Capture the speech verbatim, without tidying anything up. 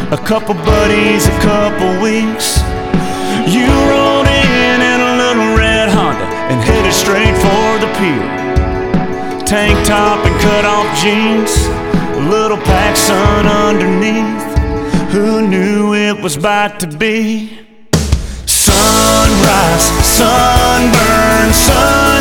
a couple buddies, a couple weeks. You rolled in in a little red Honda and headed straight for the pier. Tank top and cut off jeans, a little PacSun underneath. Who knew it was about to be sunrise, sunburn, sun